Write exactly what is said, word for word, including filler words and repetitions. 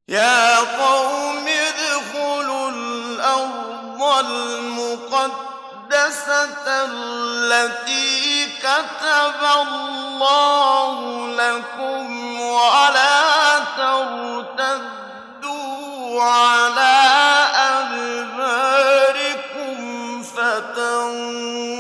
يَا قَوْمِ ادْخُلُوا الْأَرْضَ الْمُقَدَّسَةَ الَّتِي كَتَبَ اللَّهُ لَكُمْ وَلَا تَرْتَدُّوا عَلَىٰ أَدْبَارِكُمْ فَتَنقَلِبُوا